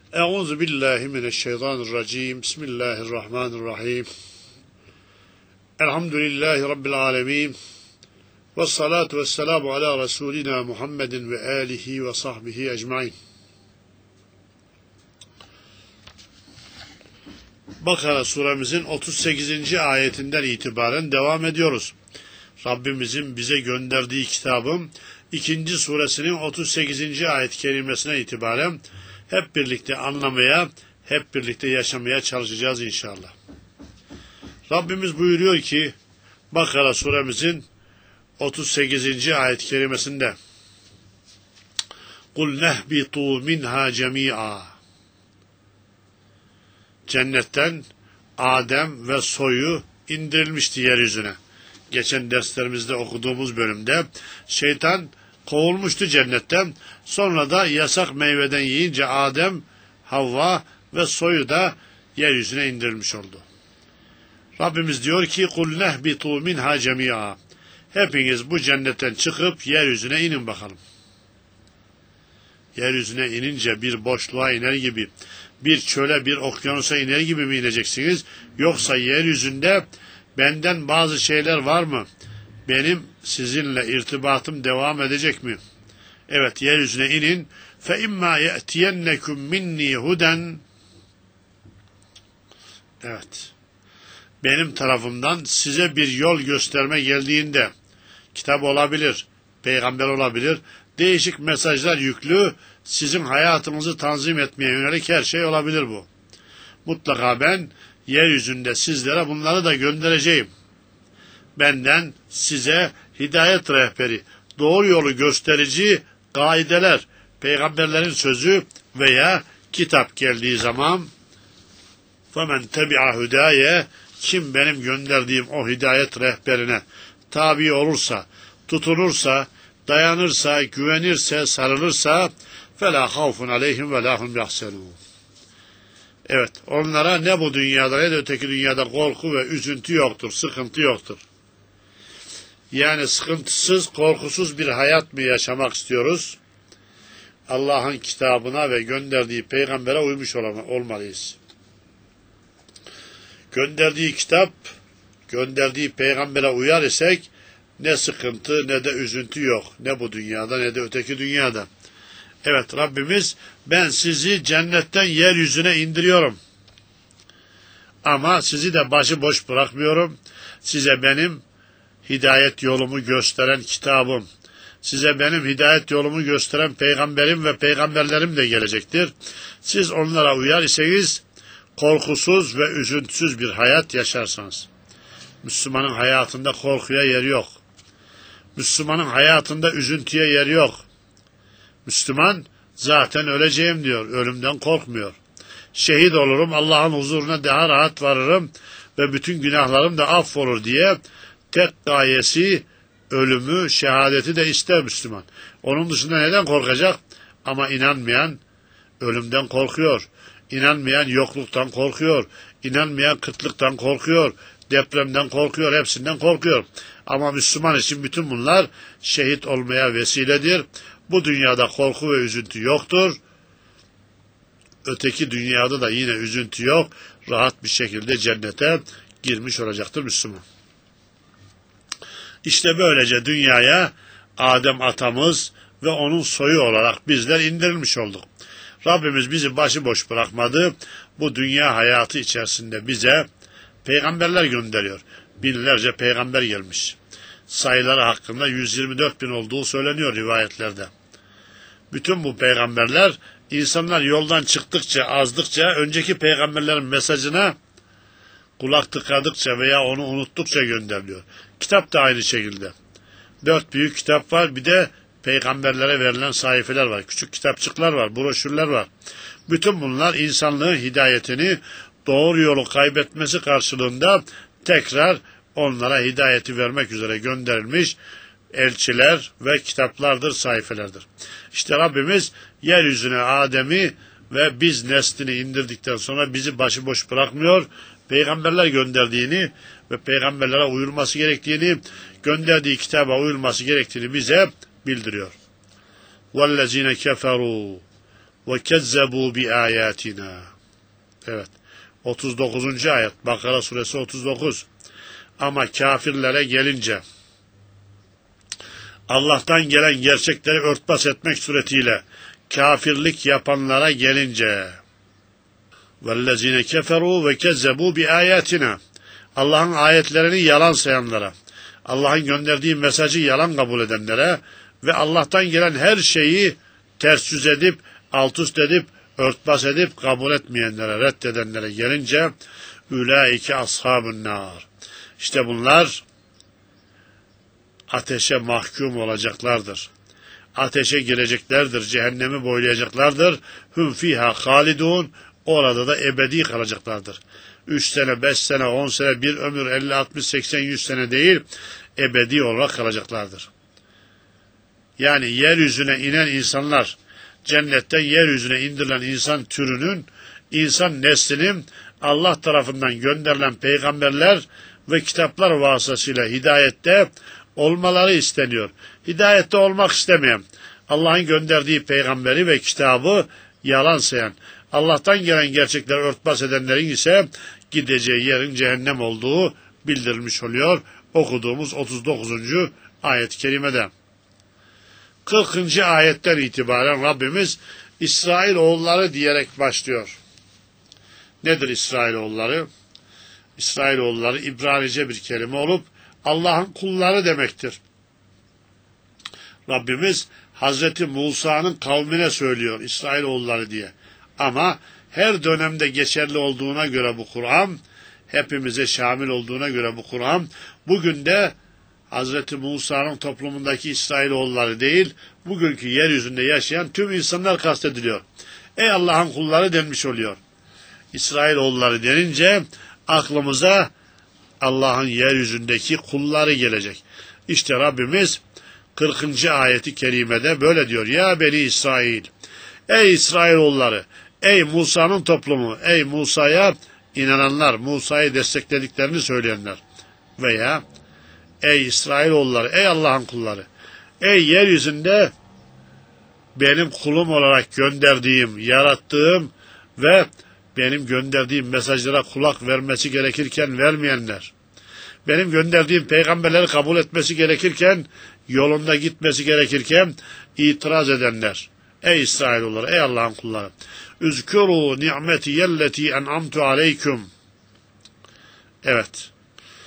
Euzu billahi mineşşeytanirracim. Bismillahirrahmanirrahim. Elhamdülillahi rabbil alamin. Ves salatu vesselamu ala Resulina Muhammedin ve alihi ve sahbihi ecmaîn. Bakara suremizin 38. ayetinden itibaren devam ediyoruz. Rabbimizin bize gönderdiği kitabın 2. suresinin 38. ayet-i kerimesine itibaren hep birlikte anlamaya, hep birlikte yaşamaya çalışacağız inşallah. Rabbimiz buyuruyor ki Bakara suremizin 38. ayet-i kerimesinde قُلْ نَهْبِطُوا مِنْهَا جَمِيعًا Cennetten Adem ve soyu indirilmişti yeryüzüne. Geçen derslerimizde okuduğumuz bölümde şeytan kovulmuştu cennetten. Sonra da yasak meyveden yiyince Adem, Havva ve soyu da yeryüzüne indirilmiş oldu. Rabbimiz diyor ki قُلْ نَهْبِطُوا مِنْهَا جَمِيعًا Hepiniz bu cennetten çıkıp yeryüzüne inin bakalım. Yeryüzüne inince bir boşluğa iner gibi, bir çöle, bir okyanusa iner gibi mi ineceksiniz? Yoksa yeryüzünde benden bazı şeyler var mı? Benim sizinle irtibatım devam edecek mi? Evet, yeryüzüne inin. فَاِمَّا يَأْتِيَنَّكُمْ مِنِّي هُدًا Evet. Benim tarafımdan size bir yol gösterme geldiğinde, kitap olabilir, peygamber olabilir, değişik mesajlar yüklü, sizin hayatınızı tanzim etmeye yönelik her şey olabilir bu. Mutlaka ben yeryüzünde sizlere bunları da göndereceğim. Benden size hidayet rehberi, doğru yolu gösterici kaideler, peygamberlerin sözü veya kitap geldiği zaman فَمَنْ تَبِعَ هُدَايَ Kim benim gönderdiğim o hidayet rehberine tabi olursa, tutunursa, dayanırsa, güvenirse, sarılırsa فَلَا خَوْفٌ عَلَيْهِمْ وَلَا هُمْ يَحْزَنُونَ Evet, onlara ne bu dünyada ne de öteki dünyada korku ve üzüntü yoktur, sıkıntı yoktur. Yani sıkıntısız, korkusuz bir hayat mı yaşamak istiyoruz? Allah'ın kitabına ve gönderdiği peygambere uymuş olmalıyız. Gönderdiği kitap, gönderdiği peygambere uyar isek ne sıkıntı ne de üzüntü yok. Ne bu dünyada ne de öteki dünyada. Evet, Rabbimiz ben sizi cennetten yeryüzüne indiriyorum. Ama sizi de başıboş bırakmıyorum. Size benim hidayet yolumu gösteren kitabım, size benim hidayet yolumu gösteren peygamberim ve peygamberlerim de gelecektir. Siz onlara uyar iseniz korkusuz ve üzüntüsüz bir hayat yaşarsınız. Müslümanın hayatında korkuya yer yok. Müslümanın hayatında üzüntüye yer yok. Müslüman zaten öleceğim diyor, ölümden korkmuyor. Şehit olurum, Allah'ın huzuruna daha rahat varırım ve bütün günahlarım da affolur diye tek gayesi ölümü, şehadeti de ister Müslüman. Onun dışında neden korkacak? Ama inanmayan ölümden korkuyor. İnanmayan yokluktan korkuyor. İnanmayan kıtlıktan korkuyor. Depremden korkuyor. Hepsinden korkuyor. Ama Müslüman için bütün bunlar şehit olmaya vesiledir. Bu dünyada korku ve üzüntü yoktur. Öteki dünyada da yine üzüntü yok. Rahat bir şekilde cennete girmiş olacaktır Müslüman. İşte böylece dünyaya Adem atamız ve onun soyu olarak bizler indirilmiş olduk. Rabbimiz bizi başıboş bırakmadı. Bu dünya hayatı içerisinde bize peygamberler gönderiyor. Binlerce peygamber gelmiş. Sayıları hakkında 124 bin olduğu söyleniyor rivayetlerde. Bütün bu peygamberler insanlar yoldan çıktıkça, azdıkça önceki peygamberlerin mesajına kulak tıkadıkça veya onu unuttukça gönderiliyor. Kitap da aynı şekilde. 4 büyük kitap var, bir de peygamberlere verilen sayfeler var. Küçük kitapçıklar var, broşürler var. Bütün bunlar insanlığın hidayetini, doğru yolu kaybetmesi karşılığında tekrar onlara hidayeti vermek üzere gönderilmiş elçiler ve kitaplardır, sayfelerdir. İşte Rabbimiz yeryüzüne Adem'i ve biz neslini indirdikten sonra bizi başıboş bırakmıyor. Peygamberler gönderdiğini ve peygamberlere uyulması gerektiğini, gönderdiği kitaba uyulması gerektiğini bize bildiriyor. وَالَّذ۪ينَ كَفَرُوا ve kezzebu bi ayatina. Evet. 39. ayet. Bakara suresi 39. Ama kafirlere gelince, Allah'tan gelen gerçekleri örtbas etmek suretiyle kafirlik yapanlara gelince, vellezine keferu ve kezzebu bi ayatina, Allah'ın ayetlerini yalan sayanlara, Allah'ın gönderdiği mesajı yalan kabul edenlere ve Allah'tan gelen her şeyi ters yüz edip, alt üst edip, örtbas edip kabul etmeyenlere, reddedenlere gelince, ülaike ashabun nar. İşte bunlar ateşe mahkum olacaklardır. Ateşe gireceklerdir, cehennemi boylayacaklardır. Hum fiha halidun, orada da ebedi kalacaklardır. 3 sene, 5 sene, 10 sene, bir ömür, 50, 60, 80, 100 sene değil, ebedi olarak kalacaklardır. Yani yeryüzüne inen insanlar, cennetten yeryüzüne indirilen insan türünün, insan neslinin Allah tarafından gönderilen peygamberler ve kitaplar vasıtasıyla hidayette olmaları isteniyor. Hidayette olmak istemeyen, Allah'ın gönderdiği peygamberi ve kitabı yalan sayan, Allah'tan gelen gerçekleri örtbas edenlerin ise gideceği yerin cehennem olduğu bildirilmiş oluyor. Okuduğumuz 39. ayet-i kerimede. 40. ayetten itibaren Rabbimiz İsrailoğulları diyerek başlıyor. Nedir İsrailoğulları? İsrailoğulları İbranice bir kelime olup Allah'ın kulları demektir. Rabbimiz Hazreti Musa'nın kavmine söylüyor İsrailoğulları diye. Ama her dönemde geçerli olduğuna göre bu Kur'an, hepimize şamil olduğuna göre bu Kur'an, bugün de Hazreti Musa'nın toplumundaki İsrailoğulları değil, bugünkü yeryüzünde yaşayan tüm insanlar kastediliyor. Ey Allah'ın kulları denmiş oluyor. İsrailoğulları denince aklımıza Allah'ın yeryüzündeki kulları gelecek. İşte Rabbimiz 40. ayeti kerimede böyle diyor. Ya Beni İsrail, ey İsrailoğulları, ey Musa'nın toplumu, ey Musa'ya inananlar, Musa'yı desteklediklerini söyleyenler veya ey İsrailoğulları, ey Allah'ın kulları, ey yeryüzünde benim kulum olarak gönderdiğim, yarattığım ve benim gönderdiğim mesajlara kulak vermesi gerekirken vermeyenler, benim gönderdiğim peygamberleri kabul etmesi gerekirken, yolunda gitmesi gerekirken itiraz edenler, ey İsrailoğulları, ey Allah'ın kulları, üzkuru ni'metiyelleti en'amtu aleyküm. Evet.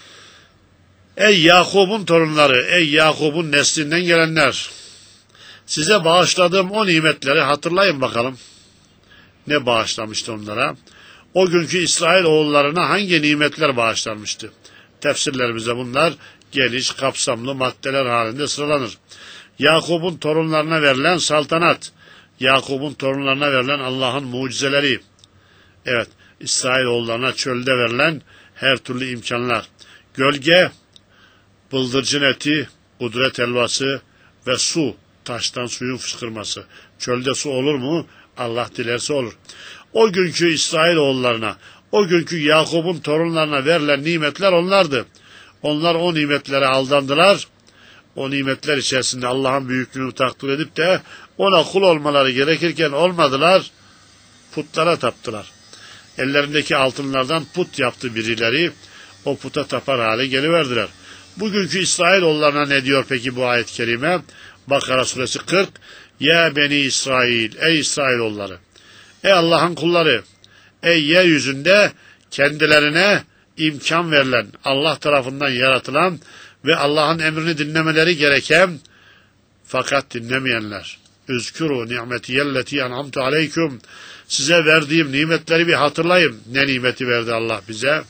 Ey Yakub'un torunları, ey Yakub'un neslinden gelenler, size bağışladığım o nimetleri hatırlayın bakalım. Ne bağışlamıştı onlara? O günkü İsrailoğullarına hangi nimetler bağışlanmıştı? Tefsirlerimize bunlar geniş, kapsamlı maddeler halinde sıralanır. Yakub'un torunlarına verilen saltanat, Yakub'un torunlarına verilen Allah'ın mucizeleri, evet, İsrailoğullarına çölde verilen her türlü imkanlar, gölge, bıldırcın eti, kudret helvası ve su, taştan suyun fışkırması. Çölde su olur mu? Allah dilerse olur. O günkü İsrailoğullarına, o günkü Yakub'un torunlarına verilen nimetler onlardı. Onlar o nimetlere aldandılar. O nimetler içerisinde Allah'ın büyüklüğünü takdir edip de ona kul olmaları gerekirken olmadılar. Putlara taptılar. Ellerindeki altınlardan put yaptı birileri. O puta tapar hale geliverdiler. Bugünkü İsrailoğullarına ne diyor peki bu ayet-i kerime? Bakara suresi 40. Ya Beni İsrail, ey İsrailoğulları, ey Allah'ın kulları, ey yeryüzünde kendilerine imkan verilen, Allah tarafından yaratılan ve Allah'ın emrini dinlemeleri gereken fakat dinlemeyenler. Üzkuru ni'metiyelleti en'amtu aleyküm. Size verdiğim nimetleri bir hatırlayın. Ne nimeti verdi Allah bize?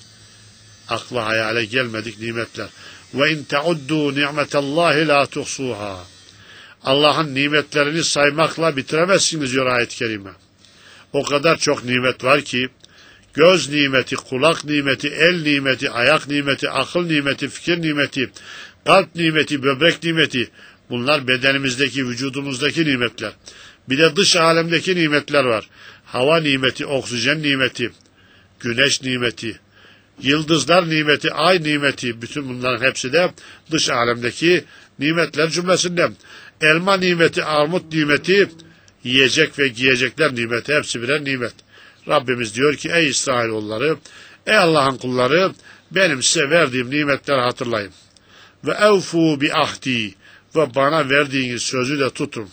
Akla hayale gelmedik nimetler. Ve in teuddu ni'metallahi la tuhsuha. Allah'ın nimetlerini saymakla bitiremezsiniz diyor ayet-i kerime. O kadar çok nimet var ki, göz nimeti, kulak nimeti, el nimeti, ayak nimeti, akıl nimeti, fikir nimeti, kalp nimeti, böbrek nimeti, bunlar bedenimizdeki, vücudumuzdaki nimetler. Bir de dış alemdeki nimetler var. Hava nimeti, oksijen nimeti, güneş nimeti, yıldızlar nimeti, ay nimeti, bütün bunların hepsi de dış alemdeki nimetler cümlesinden. Elma nimeti, armut nimeti, yiyecek ve giyecekler nimeti, hepsi birer nimet. Rabbimiz diyor ki ey İsrailoğulları, ey Allah'ın kulları, benim size verdiğim nimetleri hatırlayın. Ve evfu bi ahdi, ve bana verdiğiniz sözü de tutun.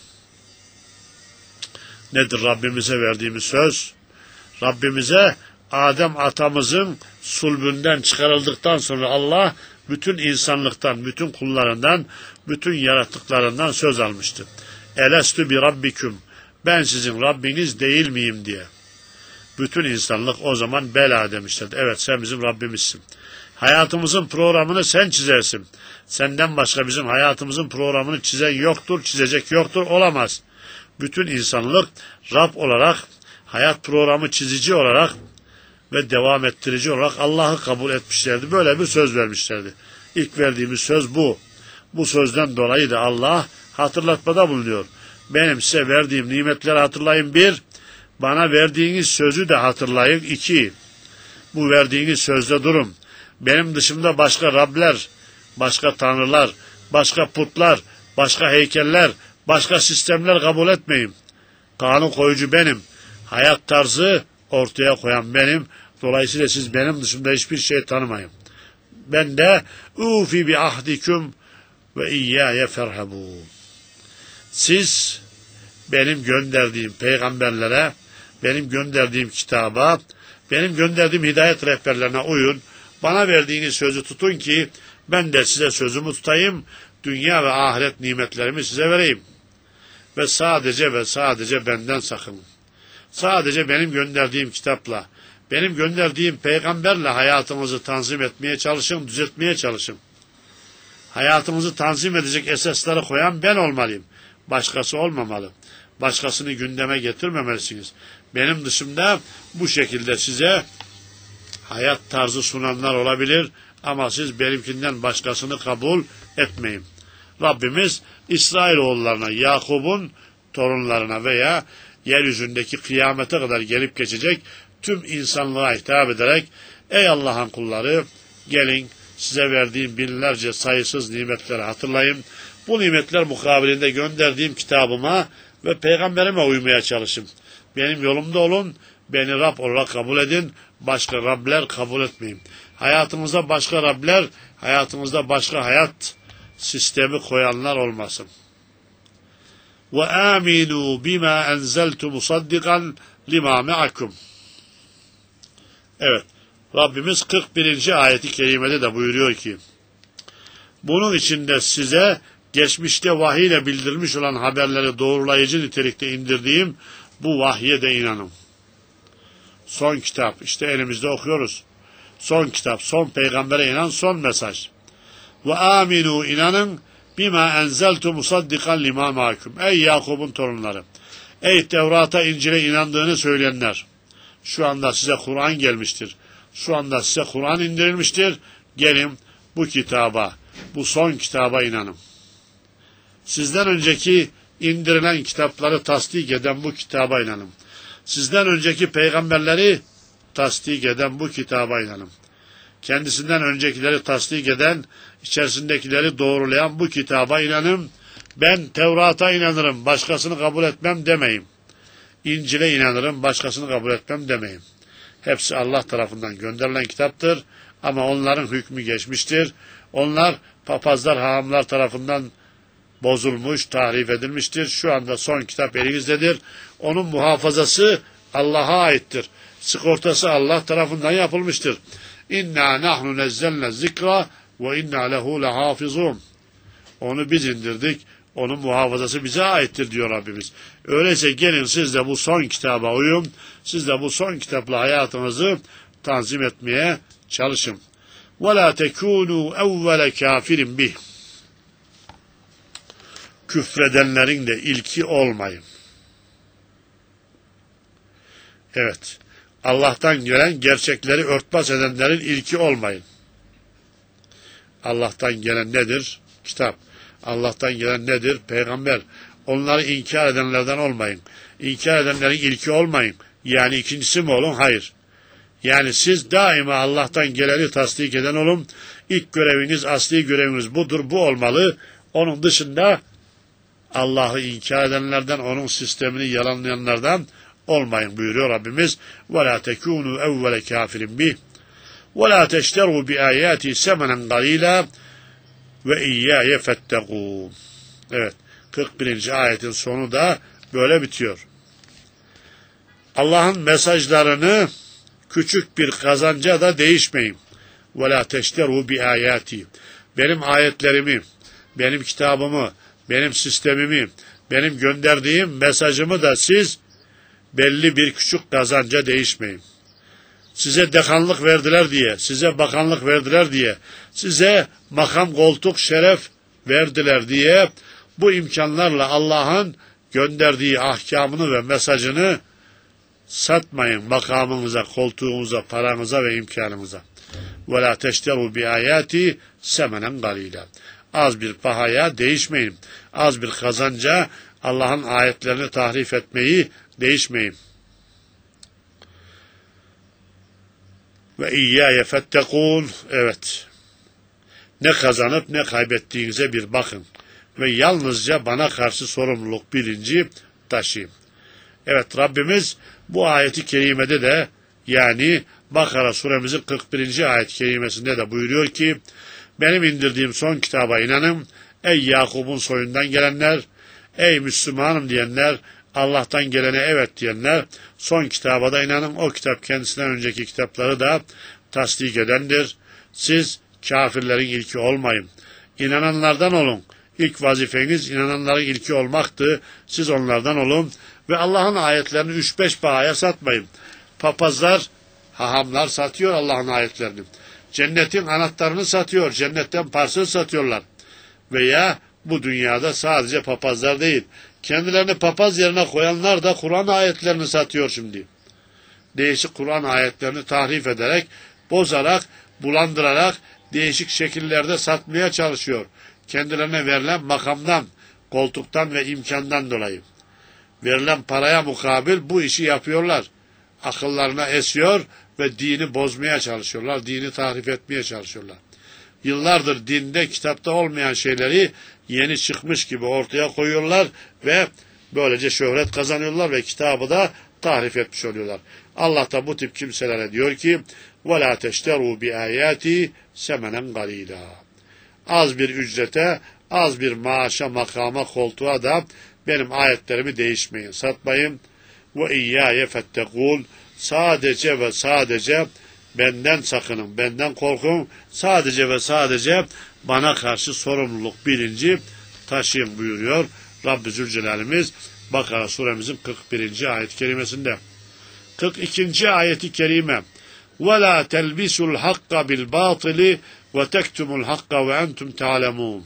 Nedir Rabbimize verdiğimiz söz? Rabbimize Adem atamızın sulbünden çıkarıldıktan sonra Allah bütün insanlıktan, bütün kullarından, bütün yaratıklarından söz almıştı. Elestü bi rabbiküm, ben sizin Rabbiniz değil miyim diye. Bütün insanlık o zaman bela demişlerdi. Evet, sen bizim Rabbimizsin. Hayatımızın programını sen çizersin. Senden başka bizim hayatımızın programını çizen yoktur, çizecek yoktur, olamaz. Bütün insanlık Rab olarak, hayat programı çizici olarak ve devam ettirici olarak Allah'ı kabul etmişlerdi. Böyle bir söz vermişlerdi. İlk verdiğimiz söz bu. Bu sözden dolayı da Allah hatırlatmada bulunuyor. Benim size verdiğim nimetleri hatırlayın bir, bana verdiğiniz sözü de hatırlayın iki. Bu verdiğiniz sözde durun. Benim dışımda başka Rabler, başka tanrılar, başka putlar, başka heykeller, başka sistemler kabul etmeyin. Kanun koyucu benim. Hayat tarzı ortaya koyan benim. Dolayısıyla siz benim dışımda hiçbir şey tanımayın. Ben de ufi bi ahdiküm ve iyyâye ferhabûn. Siz benim gönderdiğim peygamberlere, benim gönderdiğim kitaba, benim gönderdiğim hidayet rehberlerine uyun. Bana verdiğiniz sözü tutun ki ben de size sözümü tutayım. Dünya ve ahiret nimetlerimi size vereyim. Ve sadece benden sakının. Sadece benim gönderdiğim kitapla, benim gönderdiğim peygamberle hayatımızı tanzim etmeye çalışın, düzeltmeye çalışın. Hayatımızı tanzim edecek esasları koyan ben olmalıyım. Başkası olmamalı. Başkasını gündeme getirmemelisiniz. Benim dışımda bu şekilde size hayat tarzı sunanlar olabilir ama siz benimkinden başkasını kabul etmeyin. Rabbimiz İsrailoğullarına, Yakub'un torunlarına veya yeryüzündeki kıyamete kadar gelip geçecek tüm insanlığa hitap ederek ey Allah'ın kulları, gelin size verdiğim binlerce sayısız nimetleri hatırlayın. Bu nimetler mukabilinde gönderdiğim kitabıma ve peygamberime uymaya çalışın. Benim yolumda olun, beni Rab olarak kabul edin, başka Rabler kabul etmeyin. Hayatımızda başka Rabler, hayatımızda başka hayat sistemi koyanlar olmasın. Ve aminu bima enzeltu musaddikan lima ma'akum. Evet, Rabbimiz 41. ayeti kerimede de buyuruyor ki, bunun içinde size geçmişte vahiy ile bildirilmiş olan haberleri doğrulayıcı nitelikte indirdiğim bu vahye de inanın. Son kitap, işte elimizde okuyoruz. Son kitap, son peygambere inen son mesaj. Ve aminu, inanın, bima enzeltu musaddikan lima ma'akum. Ey Yakub'un torunları, ey Tevrat'a, İncil'e inandığını söyleyenler, şu anda size Kur'an gelmiştir. Şu anda size Kur'an indirilmiştir. Gelin bu kitaba, bu son kitaba inanın. Sizden önceki indirilen kitapları tasdik eden bu kitaba inanın. Sizden önceki peygamberleri tasdik eden bu kitaba inanın. Kendisinden öncekileri tasdik eden, içerisindekileri doğrulayan bu kitaba inanın. Ben Tevrat'a inanırım, başkasını kabul etmem demeyin. İncil'e inanırım, başkasını kabul etmem demeyin. Hepsi Allah tarafından gönderilen kitaptır ama onların hükmü geçmiştir. Onlar papazlar, hahamlar tarafından bozulmuş, tahrif edilmiştir. Şu anda son kitap elinizdedir. Onun muhafazası Allah'a aittir. Sigortası Allah tarafından yapılmıştır. İnna nahnu nezzelne zikra ve inna lehu lehafizun. Onu biz indirdik. Onun muhafazası bize aittir diyor Rabbimiz. Öyleyse gelin siz de bu son kitaba uyun. Siz de bu son kitapla hayatınızı tanzim etmeye çalışın. وَلَا تَكُونُوا اَوَّلَ كَافِرٍ بِهِ. Küfredenlerin de ilki olmayın. Evet. Allah'tan gelen gerçekleri örtbas edenlerin ilki olmayın. Allah'tan gelen nedir? Kitap. Allah'tan gelen nedir? Peygamber. Onları inkar edenlerden olmayın. İnkar edenlerin ilki olmayın. Yani ikincisi mi olun? Hayır. Yani siz daima Allah'tan geleni tasdik eden olun. İlk göreviniz, asli göreviniz budur, bu olmalı. Onun dışında Allah'ı inkar edenlerden, onun sistemini yalanlayanlardan olmayın buyuruyor Rabbimiz. وَلَا تَكُونُوا اَوَّلَ كَافِرٍ بِهِ وَلَا تَشْتَرُوا بِآيَاتِ سَمَنًا قَلِيلًا وَاِيَّايَ فَاتَّقُونَ. Evet, 41. ayetin sonu da böyle bitiyor. Allah'ın mesajlarını küçük bir kazanca da değişmeyin. وَلَا تَشْتَرُوا بِآيَاتِ. Benim ayetlerimi, benim kitabımı, benim sistemimi, benim gönderdiğim mesajımı da siz belli bir küçük kazanca değişmeyin. Size dekanlık verdiler diye, size bakanlık verdiler diye, size makam, koltuk, şeref verdiler diye bu imkanlarla Allah'ın gönderdiği ahkamını ve mesajını satmayın makamınıza, koltuğunuza, paranıza ve imkanınıza. وَلَا تَشْتَرُوا بِآيَاتِ سَمَنًا قَلِيلًا. Az bir pahaya değişmeyin. Az bir kazanca Allah'ın ayetlerini tahrif etmeyi değişmeyin. Ve iyyâye fettekûn. Evet. Ne kazanıp ne kaybettiğinize bir bakın. Ve yalnızca bana karşı sorumluluk bilinci taşıyın. Evet, Rabbimiz bu ayeti kerimede de, yani Bakara suremizin 41. ayet kerimesinde de buyuruyor ki, benim indirdiğim son kitaba inanın, ey Yakub'un soyundan gelenler, ey Müslümanım diyenler, Allah'tan gelene evet diyenler, son kitaba da inanın, o kitap kendisinden önceki kitapları da tasdik edendir. Siz kafirlerin ilki olmayın. İnananlardan olun. İlk vazifeniz inananların ilki olmaktı. Siz onlardan olun ve Allah'ın ayetlerini 3-5 pahaya satmayın. Papazlar, hahamlar satıyor Allah'ın ayetlerini. Cennetin anahtarını satıyor, cennetten parsel satıyorlar. Veya bu dünyada sadece papazlar değil, kendilerini papaz yerine koyanlar da Kur'an ayetlerini satıyor şimdi. Değişik Kur'an ayetlerini tahrif ederek, bozarak, bulandırarak, değişik şekillerde satmaya çalışıyor. Kendilerine verilen makamdan, koltuktan ve imkandan dolayı. Verilen paraya mukabil bu işi yapıyorlar. Akıllarına esiyor ve dini bozmaya çalışıyorlar, dini tahrif etmeye çalışıyorlar. Yıllardır dinde, kitapta olmayan şeyleri yeni çıkmış gibi ortaya koyuyorlar ve böylece şöhret kazanıyorlar ve kitabı da tahrif etmiş oluyorlar. Allah da bu tip kimselere diyor ki وَلَا تَشْتَرُوا بِآيَاتِ سَمَنًا قَلِيلًا. Az bir ücrete, az bir maaşa, makama, koltuğa da benim ayetlerimi değişmeyin, satmayın. وَاِيَّايَ فَاتَّقُونَ. Sadece ve sadece benden sakının, benden korkun, sadece ve sadece bana karşı sorumluluk bilinci taşıyın buyuruyor Rabbi Zülcelal'imiz Bakara suremizin 41. ayet kerimesinde. 42. ayeti kerime وَلَا تَلْبِسُوا الْحَقَّ بِالْبَاطِلِ وَتَكْتُمُوا الْحَقَّ وَاَنْتُمْ تَعْلَمُونَ.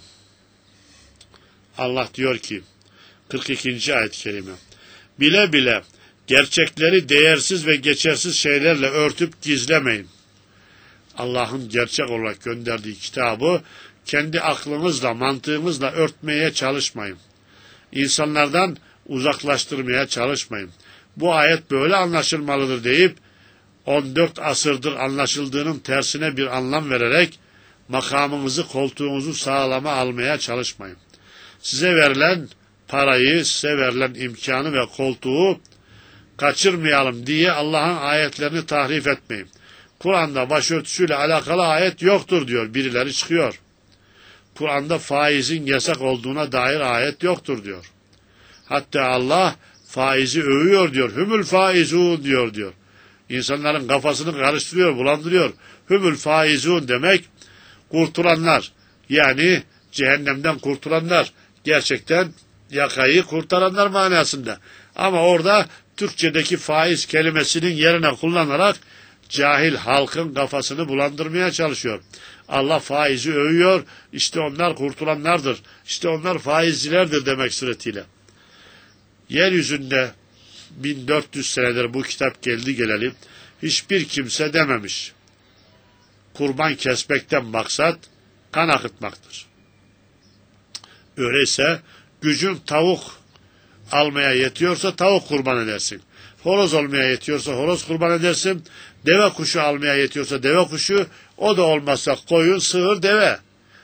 Allah diyor ki 42. ayet kerime, bile bile gerçekleri değersiz ve geçersiz şeylerle örtüp gizlemeyin. Allah'ın gerçek olarak gönderdiği kitabı kendi aklınızla, mantığınızla örtmeye çalışmayın. İnsanlardan uzaklaştırmaya çalışmayın. Bu ayet böyle anlaşılmalıdır deyip 14 asırdır anlaşıldığının tersine bir anlam vererek makamınızı, koltuğunuzu sağlama almaya çalışmayın. Size verilen parayı, size verilen imkanı ve koltuğu kaçırmayalım diye Allah'ın ayetlerini tahrif etmeyin. Kur'an'da başörtüsüyle alakalı ayet yoktur diyor. Birileri çıkıyor. Kur'an'da faizin yasak olduğuna dair ayet yoktur diyor. Hatta Allah faizi övüyor diyor. Hümül faizun diyor. İnsanların kafasını karıştırıyor, bulandırıyor. Hümül faizun demek kurtulanlar. Yani cehennemden kurtulanlar. Gerçekten yakayı kurtaranlar manasında. Ama orada Türkçedeki faiz kelimesinin yerine kullanarak cahil halkın kafasını bulandırmaya çalışıyor. Allah faizi övüyor, işte onlar kurtulanlardır, işte onlar faizcilerdir demek suretiyle. Yeryüzünde 1400 senedir bu kitap geldi geleli hiçbir kimse dememiş. Kurban kesmekten maksat kan akıtmaktır. Öyleyse gücün tavuk almaya yetiyorsa tavuk kurban edersin. Horoz olmaya yetiyorsa horoz kurban edersin. Deve kuşu almaya yetiyorsa deve kuşu, o da olmazsa koyun, sığır, deve.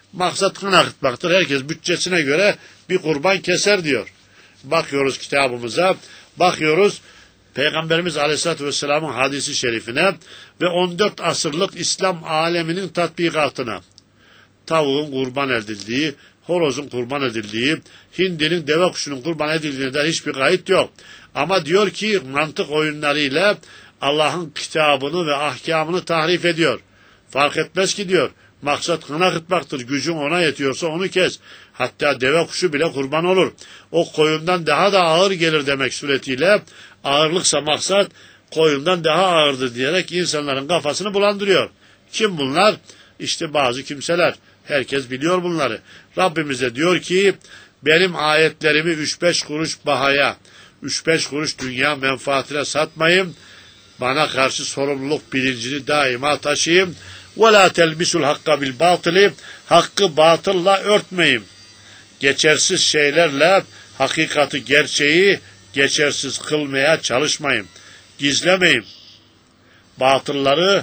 Maksat kan akıtmaktır. Herkes bütçesine göre bir kurban keser diyor. Bakıyoruz kitabımıza, bakıyoruz Peygamberimiz Aleyhisselatü Vesselam'ın hadisi şerifine ve 14 asırlık İslam aleminin tatbikatına. Tavuğun kurban edildiği, horozun kurban edildiği, hindinin, deve kuşunun kurban edildiğine hiçbir kayıt yok. Ama diyor ki mantık oyunlarıyla Allah'ın kitabını ve ahkamını tahrif ediyor. Fark etmez ki diyor. Maksat kan akıtmaktır. Gücün ona yetiyorsa onu kes. Hatta deve kuşu bile kurban olur. O koyundan daha da ağır gelir demek suretiyle ağırlıksa maksat koyundan daha ağırdır diyerek insanların kafasını bulandırıyor. Kim bunlar? İşte bazı kimseler. Herkes biliyor bunları. Rabbimiz de diyor ki benim ayetlerimi 3-5 kuruş bahaya, 3-5 kuruş dünya menfaatine satmayın. Bana karşı sorumluluk bilincini daima taşıyın. وَلَا تَلْبِسُ الْحَقَّ بِالْبَاطِلِ Hakkı batılla örtmeyin. Geçersiz şeylerle hakikati, gerçeği geçersiz kılmaya çalışmayın. Gizlemeyin. Batılları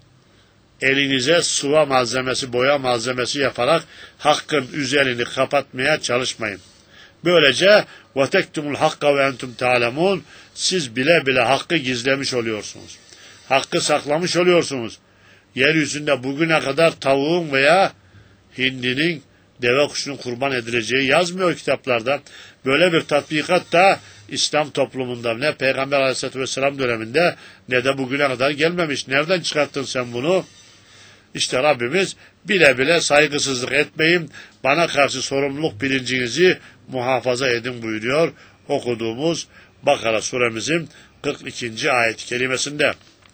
elinize sıva malzemesi, boya malzemesi yaparak hakkın üzerini kapatmaya çalışmayın. Böylece وَتَكْتُمُ الْحَقَّ وَاَنْتُمْ تَعْلَمُونَ Siz bile bile hakkı gizlemiş oluyorsunuz. Hakkı saklamış oluyorsunuz. Yeryüzünde bugüne kadar tavuğun veya hindinin, deve kuşunun kurban edileceği yazmıyor kitaplarda. Böyle bir tatbikat da İslam toplumunda ne Peygamber Aleyhisselatü Vesselam döneminde ne de bugüne kadar gelmemiş. Nereden çıkarttın sen bunu? İşte Rabbimiz bile bile saygısızlık etmeyin, bana karşı sorumluluk bilincinizi muhafaza edin buyuruyor okuduğumuz Bakara suremizin 42. ayet-i kerimesinde.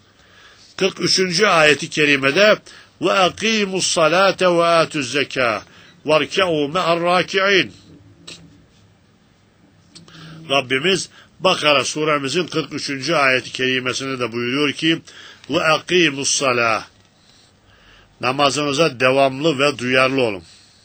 43. ayet-i kerimede ve akimus salate ve atuz zekâ varka'u me'ar râki'in. Rabbimiz Bakara suremizin 43. ayet-i kerimesinde de buyuruyor ki ve akimus salâ namazınıza devamlı ve duyarlı olun.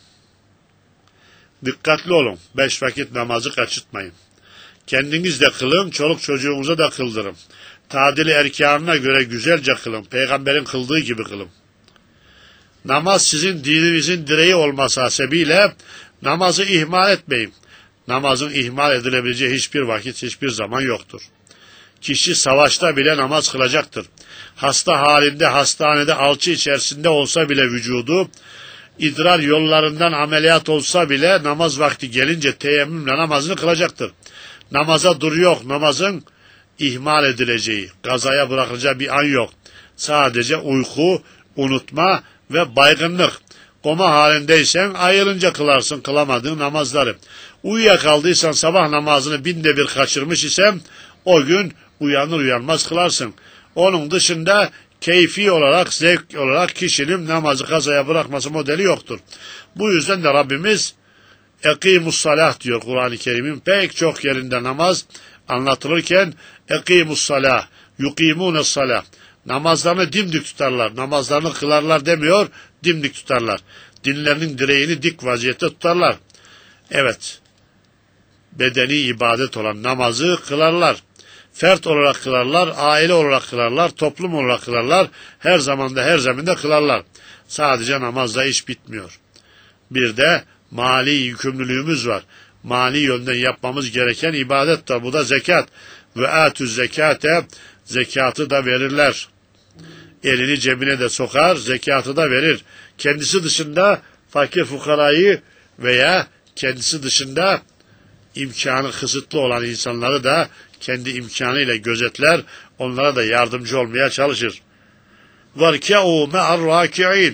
Dikkatli olun. 5 vakit namazı kaçırtmayın. Kendiniz de kılın, çoluk çocuğunuza da kıldırın. Tadili erkanına göre güzelce kılın. Peygamberin kıldığı gibi kılın. Namaz sizin dininizin direği olması hasebiyle namazı ihmal etmeyin. Namazın ihmal edilebileceği hiçbir vakit, hiçbir zaman yoktur. Kişi savaşta bile namaz kılacaktır. Hasta halinde, hastanede alçı içerisinde olsa bile vücudu, idrar yollarından ameliyat olsa bile namaz vakti gelince teyemmümle namazını kılacaktır. Namaza dur yok, namazın ihmal edileceği, kazaya bırakılacağı bir an yok. Sadece uyku, unutma ve baygınlık. Koma halindeysen ayılınca kılarsın kılamadığın namazları. Uyuyakaldıysan sabah namazını 1000'de 1 kaçırmış isem o gün uyanır uyanmaz kılarsın. Onun dışında keyfi olarak, zevk olarak kişinin namazı kazaya bırakması modeli yoktur. Bu yüzden de Rabbimiz ekimus salah diyor Kur'an-ı Kerim'in pek çok yerinde namaz anlatılırken ekimus salah, yukimunes salah. Namazlarını dimdik tutarlar, namazlarını kılarlar demiyor, dimdik tutarlar. Dinlerinin direğini dik vaziyette tutarlar. Evet, bedeni ibadet olan namazı kılarlar. Fert olarak kılarlar, aile olarak kılarlar, toplum olarak kılarlar, her zamanda her zeminde kılarlar. Sadece namazda iş bitmiyor. Bir de mali yükümlülüğümüz var. Mali yönden yapmamız gereken ibadet de bu da zekat. Ve atüz zekate, zekatı da verirler. Elini cebine de sokar, zekatı da verir. Kendisi dışında fakir fukarayı veya kendisi dışında imkanı kısıtlı olan insanları da kendi imkanıyla gözetler, onlara da yardımcı olmaya çalışır. وَرْكَعُوا مَعَ الرَّاكِعِينَ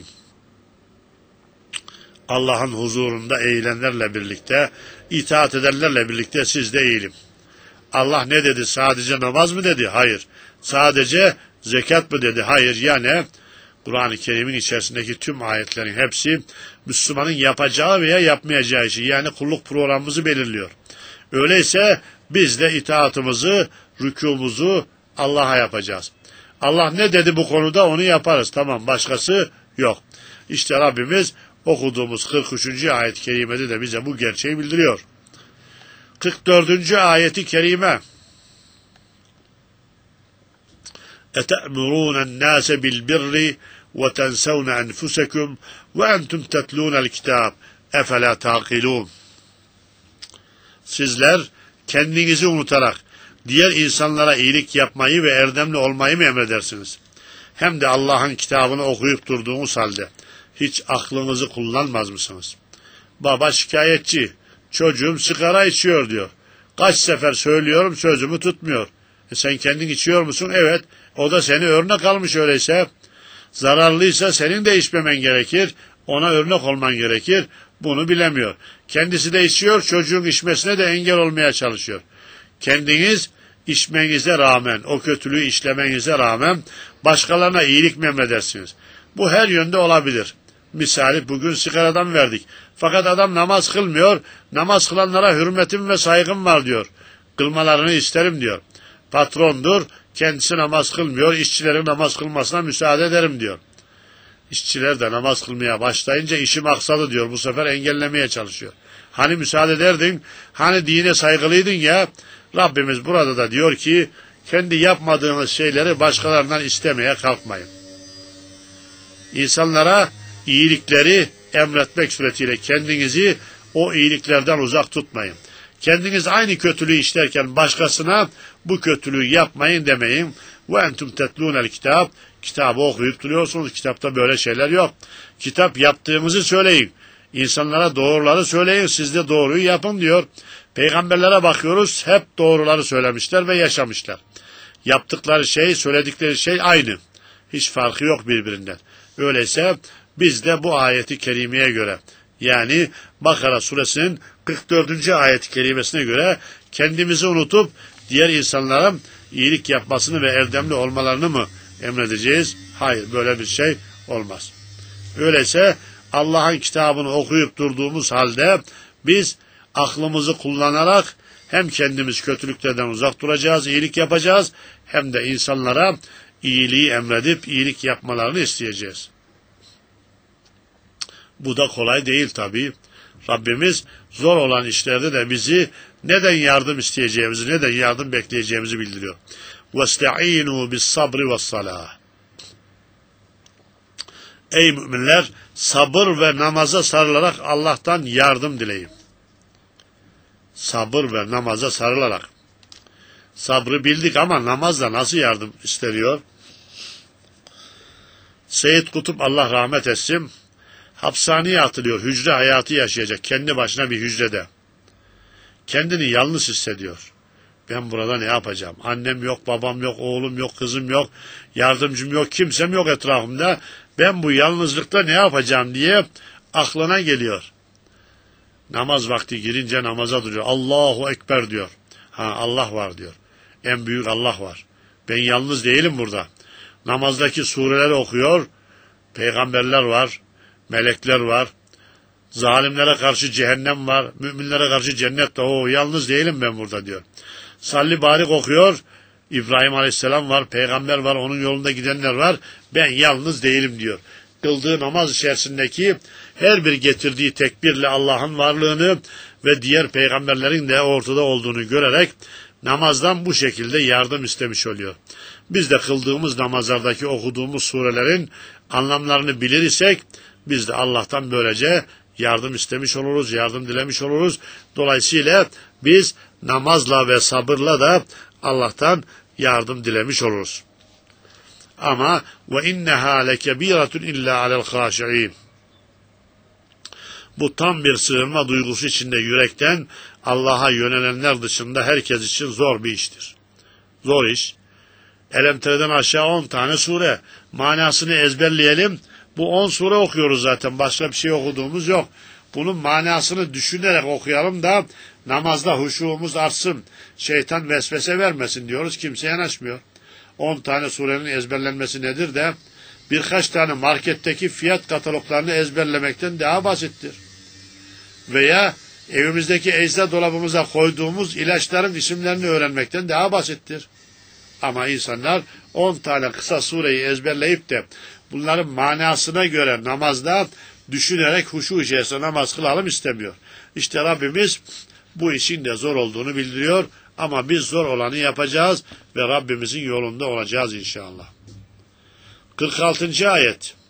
Allah'ın huzurunda eğilenlerle birlikte, itaat edenlerle birlikte siz de eğilin. Allah ne dedi? Sadece namaz mı dedi? Hayır. Sadece zekat mı dedi? Hayır. Yani Kur'an-ı Kerim'in içerisindeki tüm ayetlerin hepsi Müslümanın yapacağı veya yapmayacağı işi, yani kulluk programımızı belirliyor. Öyleyse biz de itaatımızı, rükûmuzu Allah'a yapacağız. Allah ne dedi bu konuda onu yaparız. Tamam, başkası yok. İşte Rabbimiz okuduğumuz 43. ayet-i kerimede de bize bu gerçeği bildiriyor. 44. ayeti kerime اَتَأْمُرُونَ النَّاسَ بِالْبِرِّ وَتَنْسَوْنَ أَنْفُسَكُمْ وَاَنْتُمْ تَتْلُونَ الْكِتَابِ اَفَلَا تَعْقِلُونَ. Sizler kendinizi unutarak diğer insanlara iyilik yapmayı ve erdemli olmayı mı emredersiniz? Hem de Allah'ın kitabını okuyup durduğunuz halde hiç aklınızı kullanmaz mısınız? Baba şikayetçi, çocuğum sigara içiyor diyor. Kaç sefer söylüyorum, sözümü tutmuyor. Sen kendin içiyor musun? Evet. O da seni örnek almış öyleyse. Zararlıysa senin de içmemen gerekir. Ona örnek olman gerekir. Bunu bilemiyor. Kendisi de içiyor, çocuğun içmesine de engel olmaya çalışıyor. Kendiniz içmenize rağmen, o kötülüğü işlemenize rağmen başkalarına iyilik mi emredersiniz? Bu her yönde olabilir. Misali bugün sigaradan verdik. Fakat adam namaz kılmıyor. Namaz kılanlara hürmetim ve saygım var diyor. Kılmalarını isterim diyor. Patrondur, kendisi namaz kılmıyor, işçilerin namaz kılmasına müsaade ederim diyor. İşçiler de namaz kılmaya başlayınca işim aksadı diyor. Bu sefer engellemeye çalışıyor. Hani müsaade ederdin, hani dine saygılıydın ya. Rabbimiz burada da diyor ki, kendi yapmadığınız şeyleri başkalarından istemeye kalkmayın. İnsanlara iyilikleri emretmek suretiyle kendinizi o iyiliklerden uzak tutmayın. Kendiniz aynı kötülüğü işlerken başkasına bu kötülüğü yapmayın demeyin. وَاَنْتُمْ تَتْلُونَ الْكِتَابِ Kitabı okuyup duruyorsunuz. Kitapta böyle şeyler yok. Kitap yaptığımızı söyleyin. İnsanlara doğruları söyleyin. Siz de doğruyu yapın diyor. Peygamberlere bakıyoruz. Hep doğruları söylemişler ve yaşamışlar. Yaptıkları şey, söyledikleri şey aynı. Hiç farkı yok birbirinden. Öyleyse biz de bu ayeti kerimeye göre, yani Bakara suresinin 44. ayet-i kerimesine göre kendimizi unutup diğer insanlara iyilik yapmasını ve erdemli olmalarını mı emredeceğiz? Hayır, böyle bir şey olmaz. Öyleyse Allah'ın kitabını okuyup durduğumuz halde biz aklımızı kullanarak hem kendimiz kötülüklerden uzak duracağız, iyilik yapacağız, hem de insanlara iyiliği emredip iyilik yapmalarını isteyeceğiz. Bu da kolay değil tabii. Rabbimiz zor olan işlerde de bizi neden yardım isteyeceğimizi, neden yardım bekleyeceğimizi bildiriyor. وَاسْتَعِينُوا بِالصَّبْرِ وَالصَّلَاةِ Ey müminler! Sabır ve namaza sarılarak Allah'tan yardım dileyin. Sabır ve namaza sarılarak. Sabrı bildik ama namazla nasıl yardım isteniyor? Seyyid Kutup, Allah rahmet etsin, hapishaneye atılıyor. Hücre hayatı yaşayacak. Kendi başına bir hücrede. Kendini yalnız hissediyor. Ben burada ne yapacağım? Annem yok, babam yok, oğlum yok, kızım yok, yardımcım yok, kimsem yok etrafımda. Ben bu yalnızlıkta ne yapacağım diye aklına geliyor. Namaz vakti girince namaza duruyor. Allahu Ekber diyor. Allah var diyor. En büyük Allah var. Ben yalnız değilim burada. Namazdaki sureleri okuyor. Peygamberler var. Melekler var. Zalimlere karşı cehennem var. Müminlere karşı cennet de. Yalnız değilim ben burada diyor. Salli barik okuyor. İbrahim Aleyhisselam var. Peygamber var. Onun yolunda gidenler var. Ben yalnız değilim diyor. Kıldığı namaz içerisindeki her bir getirdiği tekbirle Allah'ın varlığını ve diğer peygamberlerin de ortada olduğunu görerek namazdan bu şekilde yardım istemiş oluyor. Biz de kıldığımız namazlardaki okuduğumuz surelerin anlamlarını bilir isek biz de Allah'tan böylece yardım istemiş oluruz, yardım dilemiş oluruz. Dolayısıyla biz namazla ve sabırla da Allah'tan yardım dilemiş oluruz. Ama ve inneha lekebiratun illa alel khashiin. Bu tam bir sığınma duygusu içinde yürekten Allah'a yönelenler dışında herkes için zor bir iştir. Zor iş. Elemtere'den aşağı 10 tane sure. Manasını ezberleyelim. Bu 10 sure okuyoruz zaten. Başka bir şey okuduğumuz yok. Bunun manasını düşünerek okuyalım da namazda huşuğumuz artsın. Şeytan vesvese vermesin diyoruz. Kimse yanaşmıyor. 10 tane surenin ezberlenmesi nedir de birkaç tane marketteki fiyat kataloglarını ezberlemekten daha basittir. Veya evimizdeki ecza dolabımıza koyduğumuz ilaçların isimlerini öğrenmekten daha basittir. Ama insanlar 10 tane kısa sureyi ezberleyip de bunların manasına göre namazda düşünerek huşu içerisinde namaz kılalım istemiyor. İşte Rabbimiz bu işin de zor olduğunu bildiriyor ama biz zor olanı yapacağız ve Rabbimizin yolunda olacağız inşallah. 46. ayet.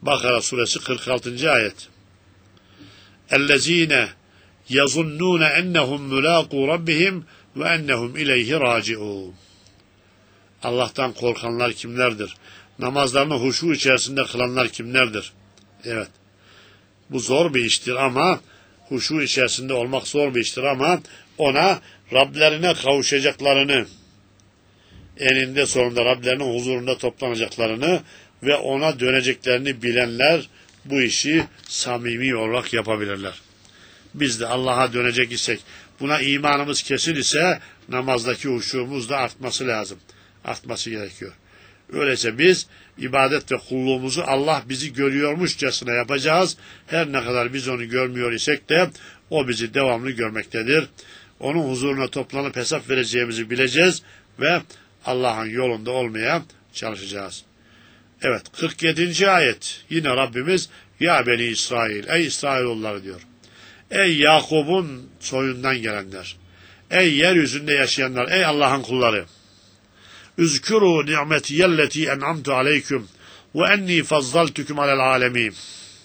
Bakara suresi 46. ayet. اَلَّذ۪ينَ يَظُنُّونَ اَنَّهُمْ مُلَاقُوا رَبِّهِمْ وَاَنَّهُمْ اِلَيْهِ رَاجِعُونَ. Allah'tan korkanlar kimlerdir? Namazlarını huşu içerisinde kılanlar kimlerdir? Evet. Bu zor bir iştir ama huşu içerisinde olmak zor bir iştir ama ona Rablerine kavuşacaklarını, eninde sonunda Rablerinin huzurunda toplanacaklarını ve ona döneceklerini bilenler bu işi samimi olarak yapabilirler. Biz de Allah'a dönecek isek, buna imanımız kesin ise namazdaki huşumuz da artması lazım. Artması gerekiyor. Öyleyse biz ibadet ve kulluğumuzu Allah bizi görüyormuşçasına yapacağız. Her ne kadar biz onu görmüyor isek de o bizi devamlı görmektedir. Onun huzuruna toplanıp hesap vereceğimizi bileceğiz ve Allah'ın yolunda olmaya çalışacağız. Evet, 47. ayet. Yine Rabbimiz ya Beni İsrail, ey İsrailoğulları diyor. Ey Yakub'un soyundan gelenler, ey yeryüzünde yaşayanlar, ey Allah'ın kulları. Üzkuru ni'metiyelleti en'amtu aleyküm ve enni fazzaltukum alel alemin.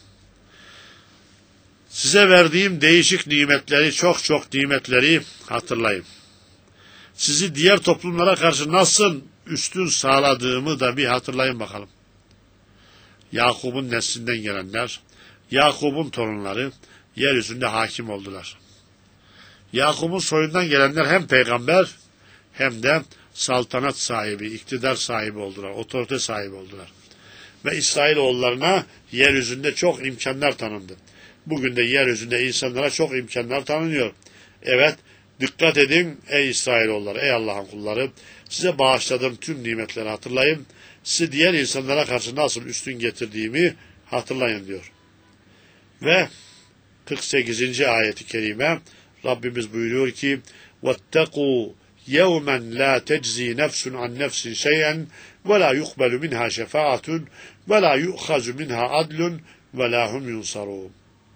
Size verdiğim değişik nimetleri, çok nimetleri hatırlayın. Sizi diğer toplumlara karşı nasıl üstün sağladığımı da bir hatırlayın bakalım. Yakub'un neslinden gelenler, Yakub'un torunları yeryüzünde hakim oldular. Yakub'un soyundan gelenler hem peygamber hem de saltanat sahibi, iktidar sahibi oldular, otorite sahibi oldular. Ve İsrailoğullarına yeryüzünde çok imkanlar tanındı. Bugün de yeryüzünde insanlara çok imkanlar tanınıyor. Evet, dikkat edin ey İsrailoğulları, ey Allah'ın kulları, size bağışladığım tüm nimetleri hatırlayın, sizi diğer insanlara karşı nasıl üstün getirdiğimi hatırlayın diyor. Ve 48. ayeti kerime Rabbimiz buyuruyor ki وَاتَّقُوا يَوْمًا لَا تَجْزِي نَفْسٌ عَنْ نَفْسٍ شَيْئًا وَلَا يُقْبَلُ مِنْهَا شَفَاعَةٌ وَلَا يُؤْخَذُ مِنْهَا عَدْلٌ وَلَا هُمْ يُنْصَرُونَ.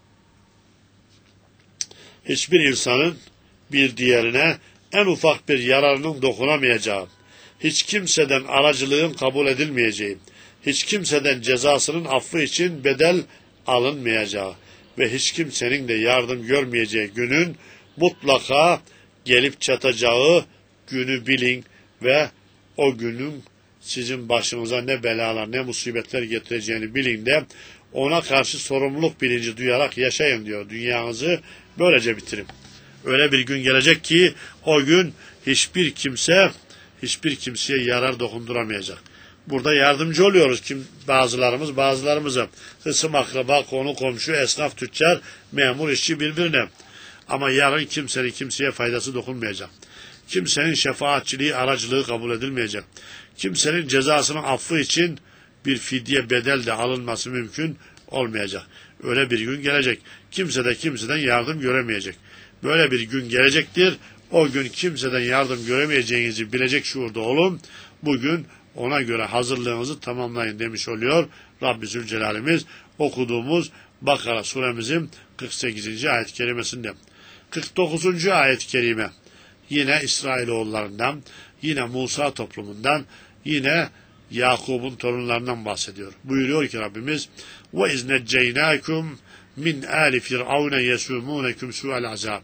Hiçbir insanın bir diğerine en ufak bir yararının dokunamayacağı, hiç kimseden aracılığın kabul edilmeyeceği, hiç kimseden cezasının affı için bedel alınmayacağı ve hiç kimsenin de yardım görmeyeceği günün mutlaka gelip çatacağı günü bilin ve o günün sizin başınıza ne belalar ne musibetler getireceğini bilin de ona karşı sorumluluk bilinci duyarak yaşayın diyor. Dünyanızı böylece bitirin. Öyle bir gün gelecek ki o gün hiçbir kimseye yarar dokunduramayacak. Burada yardımcı oluyoruz bazılarımıza. Kısım akraba, konu komşu, esnaf, tüccar, memur, işçi birbirine. Ama yarın kimsenin kimseye faydası dokunmayacak. Kimsenin şefaatçiliği, aracılığı kabul edilmeyecek. Kimsenin cezasının affı için bir fidye bedel de alınması mümkün olmayacak. Öyle bir gün gelecek. Kimse de kimseden yardım göremeyecek. Böyle bir gün gelecektir. O gün kimseden yardım göremeyeceğinizi bilecek şuurda olun. Bugün ona göre hazırlığınızı tamamlayın demiş oluyor Rabbi Zülcelal'imiz okuduğumuz Bakara suremizin 48. ayet-i kerimesinde. 49. ayet-i kerime yine İsrailoğullarından, yine Musa toplumundan, yine Yakub'un torunlarından bahsediyor. Buyuruyor ki Rabbimiz وَاِذْ نَجَّيْنَاكُمْ مِنْ آلِ فِرْعَوْنَ يَسُومُونَكُمْ سُوءَ الْعَذَابِ.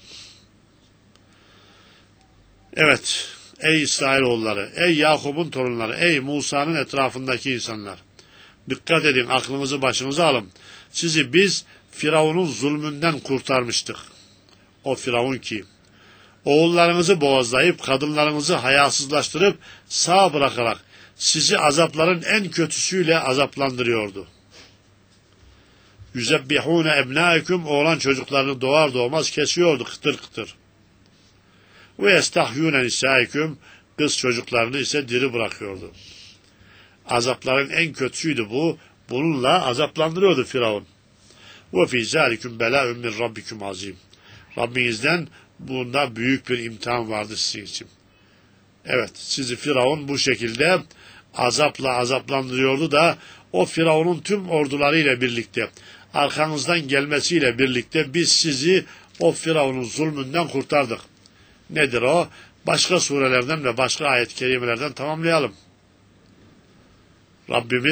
Evet, ey İsrailoğulları, ey Yakub'un torunları, ey Musa'nın etrafındaki insanlar. Dikkat edin, aklınızı başınıza alın. Sizi biz Firavun'un zulmünden kurtarmıştık. O Firavun ki, oğullarınızı boğazlayıp, kadınlarınızı hayasızlaştırıp, sağ bırakarak sizi azapların en kötüsüyle azaplandırıyordu. Yüzebbihûne ebnâeküm, oğlan çocuklarını doğar doğmaz kesiyordu kıtır kıtır. Ve yestahyûne nisâeküm, kız çocuklarını ise diri bırakıyordu. Azapların en kötüsüydü bu. Bununla azaplandırıyordu Firavun. Ve fî zâliküm belâ'ün min rabbiküm azîm. Rabbinizden bunda büyük bir imtihan vardı sizin için. Evet, sizi Firavun bu şekilde azaplandırıyordu da o Firavun'un tüm ordularıyla birlikte, arkanızdan gelmesiyle birlikte biz sizi o Firavun'un zulmünden kurtardık. Nedir o? Başka surelerden ve başka ayet-i kerimelerden tamamlayalım. Rabbimiz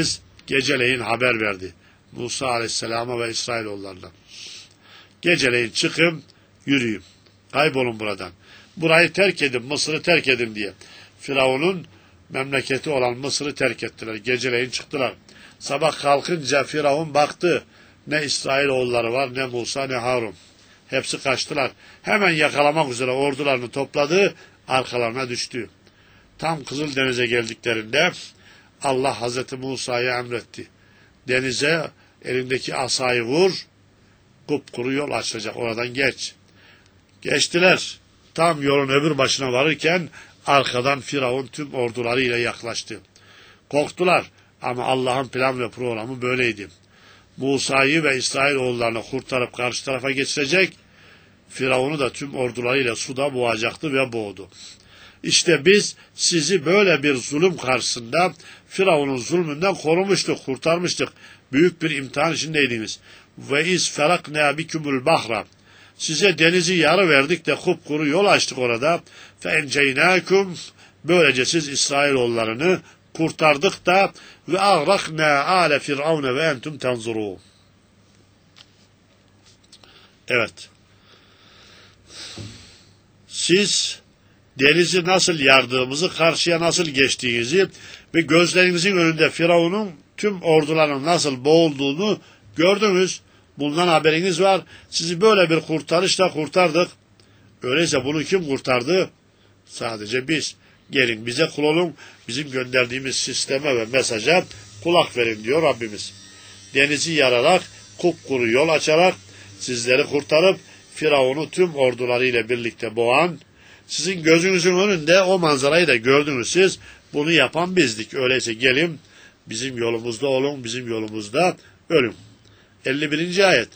geceleyin haber verdi. Musa Aleyhisselam'a ve İsrailoğullarına. Geceleyin çıkın, yürüyün. Kaybolun buradan. Burayı terk edin, Mısır'ı terk edin diye. Firavun'un memleketi olan Mısır'ı terk ettiler. Geceleyin çıktılar. Sabah kalkınca Firavun baktı. Ne İsrailoğulları var, ne Musa, ne Harun. Hepsi kaçtılar. Hemen yakalamak üzere ordularını topladı, arkalarına düştü. Tam Kızıldeniz'e geldiklerinde Allah Hazreti Musa'ya emretti. Denize elindeki asayı vur, kupkuru yol açacak, oradan geç. Geçtiler. Tam yolun öbür başına varırken arkadan Firavun tüm ordularıyla yaklaştı. Korktular ama Allah'ın plan ve programı böyleydi. Musa'yı ve İsrailoğullarını kurtarıp karşı tarafa geçirecek, Firavun'u da tüm ordularıyla suda boğacaktı ve boğdu. İşte biz sizi böyle bir zulüm karşısında Firavun'un zulmünden korumuştuk, kurtarmıştık. Büyük bir imtihan içindeydiniz. Ve iz ferakna bikumul bahra. Size denizi yarı verdik de kupkuru yol açtık orada. Fe enceynâkum. Böylece siz İsrailoğullarını kurtardık da ve ağrakna ale firavune ve entum tenzurûn. Evet. Siz denizi nasıl yardığımızı, karşıya nasıl geçtiğinizi ve gözlerinizin önünde Firavun'un tüm ordularının nasıl boğulduğunu gördünüz. Bundan haberiniz var. Sizi böyle bir kurtarışla kurtardık. Öyleyse bunu kim kurtardı? Sadece biz. Gelin bize kul olun. Bizim gönderdiğimiz sisteme ve mesaja kulak verin diyor Rabbimiz. Denizi yararak, kupkuru yol açarak sizleri kurtarıp Firavun'u tüm ordularıyla birlikte boğan, sizin gözünüzün önünde o manzarayı da gördünüz siz. Bunu yapan bizdik. Öyleyse gelin bizim yolumuzda olun, bizim yolumuzda ölün. 51. ayet.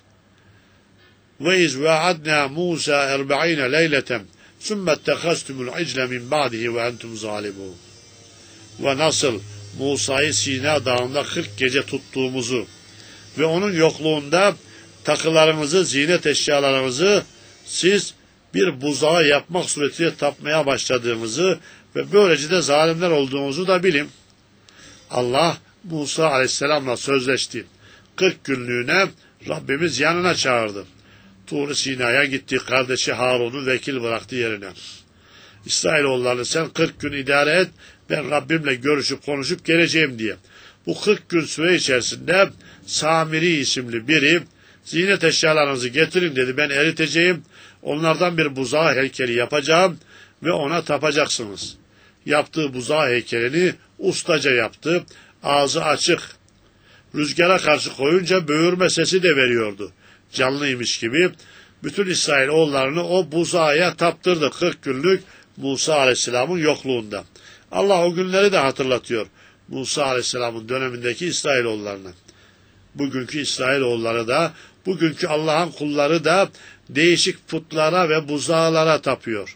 Ve iz vaadna Musa 40 leyleten sümme ettehastumul icle min ba'dihi ve entum zalimun. Ve nasıl Musa'yı Sina Dağı'nda 40 gece tuttuğumuzu ve onun yokluğunda takılarınızı, ziynet eşyalarınızı siz bir buzağı yapmak suretiyle tapmaya başladığımızı ve böylece de zalimler olduğunuzu da bilin. Allah Musa Aleyhisselam'la sözleşti. 40 günlüğüne Rabbimiz yanına çağırdı. Tur-i Sina'ya gitti. Kardeşi Harun'u vekil bıraktı yerine. İsrailoğullarını sen 40 gün idare et. Ben Rabbimle görüşüp konuşup geleceğim diye. Bu 40 gün süre içerisinde Samiri isimli biri ziynet eşyalarınızı getirin dedi. Ben eriteceğim. Onlardan bir buzağı heykeli yapacağım ve ona tapacaksınız. Yaptığı buzağı heykelini ustaca yaptı. Ağzı açık. Rüzgara karşı koyunca böğürme sesi de veriyordu. Canlıymış gibi. Bütün İsrailoğullarını o buzağa taptırdı 40 günlük Musa Aleyhisselam'ın yokluğunda. Allah o günleri de hatırlatıyor. Musa Aleyhisselam'ın dönemindeki İsrailoğullarına. Bugünkü İsrailoğulları da, bugünkü Allah'ın kulları da değişik putlara ve buzağlara tapıyor.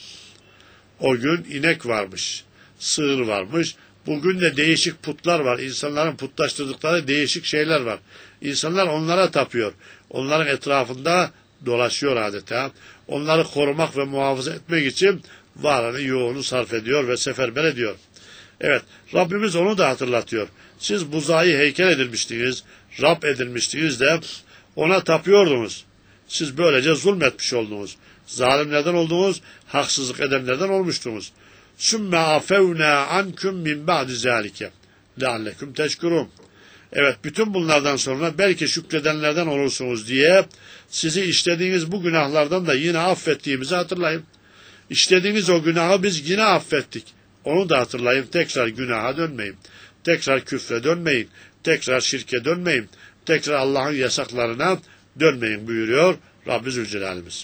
O gün inek varmış, sığır varmış. Bugün de değişik putlar var. İnsanların putlaştırdıkları değişik şeyler var. İnsanlar onlara tapıyor. Onların etrafında dolaşıyor adeta. Onları korumak ve muhafaza etmek için varını yoğunu sarf ediyor ve seferber ediyor. Evet, Rabbimiz onu da hatırlatıyor. Siz buzağı heykel edilmiştiniz, Rab edilmiştiniz de ona tapıyordunuz. Siz böylece zulmetmiş oldunuz. Zalimlerden oldunuz, haksızlık edenlerden olmuştunuz. Sümme afevna ankum min ba'di zalike leallekum teşkurun. Evet, bütün bunlardan sonra belki şükredenlerden olursunuz diye sizi işlediğiniz bu günahlardan da yine affettiğimizi hatırlayın. İşlediğiniz o günahı biz yine affettik. Onu da hatırlayın. Tekrar günaha dönmeyin. Tekrar küfre dönmeyin. Tekrar şirke dönmeyin. Tekrar Allah'ın yasaklarına dönmeyin buyuruyor Rabbi Zülcelal'imiz.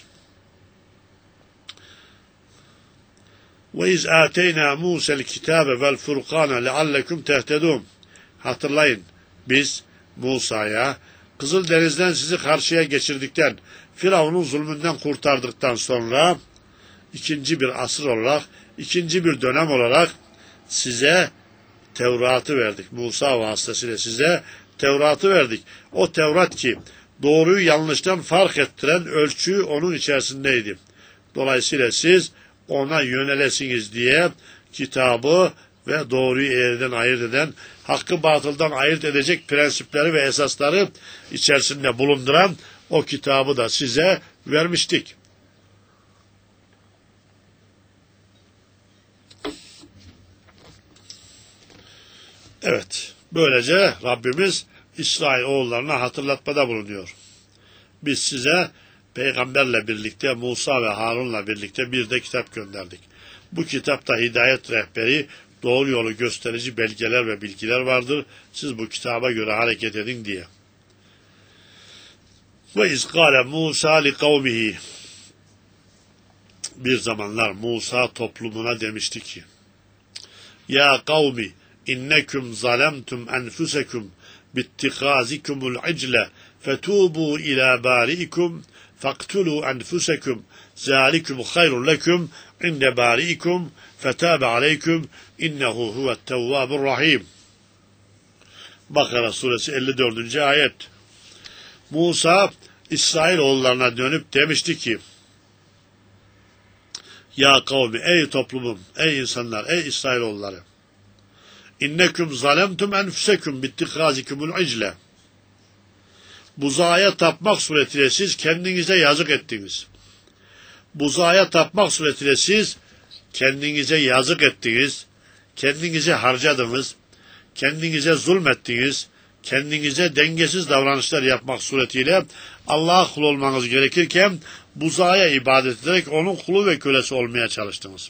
وَاِذْ آتَيْنَا مُوسَى الْكِتَابَ وَالْفُرْقَانَ لَعَلَّكُمْ تَهْتَدُونَ. Hatırlayın, biz Musa'ya Kızıldeniz'den sizi karşıya geçirdikten, Firavun'un zulmünden kurtardıktan sonra ikinci bir asır olarak, ikinci bir dönem olarak size Tevrat'ı verdik. Musa vasıtasıyla size Tevrat'ı verdik. O Tevrat ki doğruyu yanlıştan fark ettiren ölçü onun içerisindeydi. Dolayısıyla siz ona yönelesiniz diye kitabı ve doğruyu eğriden ayırt eden, hakkı batıldan ayırt edecek prensipleri ve esasları içerisinde bulunduran o kitabı da size vermiştik. Evet, böylece Rabbimiz İsrailoğullarına hatırlatmada bulunuyor. Biz size peygamberle birlikte, Musa ve Harun'la birlikte bir de kitap gönderdik. Bu kitapta hidayet rehberi, doğru yolu gösterici belgeler ve bilgiler vardır. Siz bu kitaba göre hareket edin diye. Ve izgâle Musa li kavmihi. Bir zamanlar Musa toplumuna demişti ki, Ya kavmi, innekum zalemtum enfusekum bittihazikumul icle fetubu ila bari'ikum faktulu enfusekum zalikum hayrun lekum inde bari'ikum fetabe aleykum innehu huvet tevvabur rahim. Bakara suresi 54. ayet. Musa İsrailoğullarına dönüp demişti ki, Ya kavmi, ey toplumum, ey insanlar, ey İsrailoğulları, İnnekum zalemtum enfusekum bittihazikumul icle. Buzağa tapmak suretiyle siz kendinize yazık ettiniz. Buzağa tapmak suretiyle siz kendinize yazık ettiniz, kendinize harcadınız, kendinize zulmettiniz, kendinize dengesiz davranışlar yapmak suretiyle Allah'a kul olmanız gerekirken buzağa ibadet ederek onun kulu ve kölesi olmaya çalıştınız.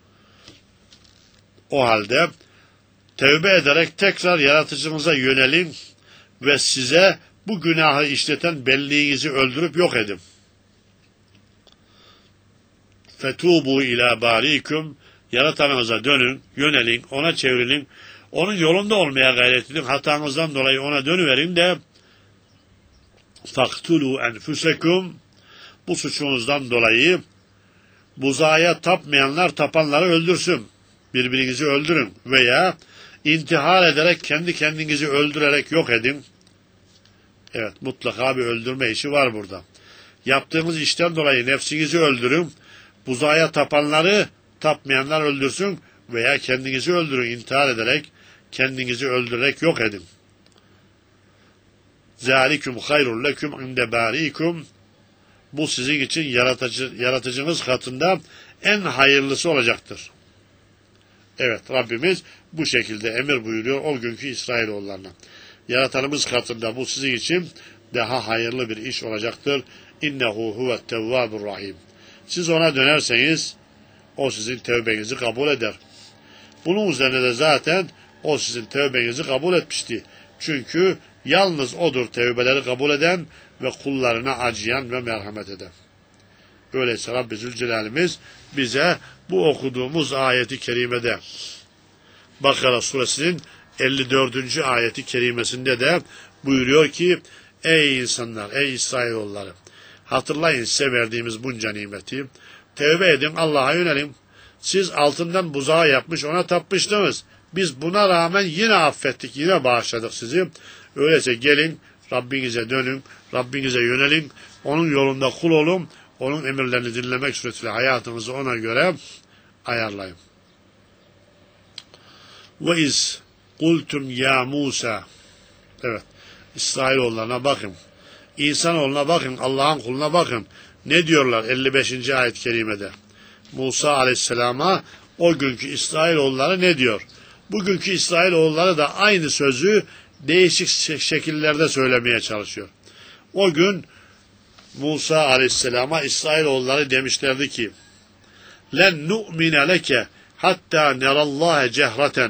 O halde tevbe ederek tekrar yaratıcınıza yönelin ve size bu günahı işleten belliğinizi öldürüp yok edin. Fetubu ila barikum, yaratanınıza dönün, yönelin, ona çevrilin, onun yolunda olmaya gayret edin, hatanızdan dolayı ona dönüverin de faktulu enfusekum, bu suçunuzdan dolayı buzağa tapmayanlar tapanları öldürsün. Birbirinizi öldürün veya intihar ederek kendi kendinizi öldürerek yok edin. Evet, mutlaka bir öldürme işi var burada. Yaptığınız işten dolayı nefsinizi öldürün. Buzağa tapanları tapmayanlar öldürsün veya kendinizi öldürün, intihar ederek kendinizi öldürerek yok edin. Zalikum hayrun lekum inde bariikum. Bu sizin için yaratıcınız katında en hayırlısı olacaktır. Evet, Rabbimiz bu şekilde emir buyuruyor o günkü İsrailoğullarına. Yaratanımız katında bu sizin için daha hayırlı bir iş olacaktır. İnnehu huvet tevvabur rahim. Siz ona dönerseniz o sizin tevbenizi kabul eder. Bunun üzerine de zaten o sizin tevbenizi kabul etmişti. Çünkü yalnız odur tevbeleri kabul eden ve kullarına acıyan ve merhamet eden. Öyleyse Rabbi Zülcelal'imiz bize bu okuduğumuz ayeti kerimede, Bakara suresinin 54. ayeti kerimesinde de buyuruyor ki, ey insanlar, ey İsrailoğulları, hatırlayın size verdiğimiz bunca nimeti, tevbe edin, Allah'a yönelin. Siz altından buzağı yapmış, ona tapmıştınız. Biz buna rağmen yine affettik, yine bağışladık sizi. Öyleyse gelin, Rabbinize dönün, Rabbinize yönelin, onun yolunda kul olun, onun emirlerini dinlemek suretiyle hayatınızı ona göre ayarlayın. Ve iz kultum ya Musa. Evet, İsrailoğullarına bakın. İnsanoğluna bakın, Allah'ın kuluna bakın. Ne diyorlar 55. ayet-i kerimede? Musa aleyhisselama o günkü İsrailoğulları ne diyor? Bugünkü İsrailoğulları da aynı sözü değişik şekillerde söylemeye çalışıyor. O gün Musa aleyhisselama İsrailoğulları demişlerdi ki, len nu'mine leke hatta nerallâhe cehreten.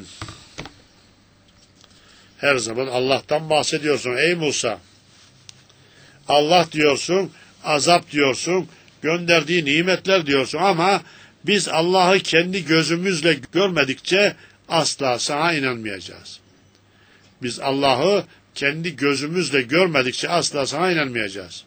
Her zaman Allah'tan bahsediyorsun ey Musa. Allah diyorsun, azap diyorsun, gönderdiği nimetler diyorsun ama biz Allah'ı kendi gözümüzle görmedikçe asla sana inanmayacağız. Biz Allah'ı kendi gözümüzle görmedikçe asla sana inanmayacağız.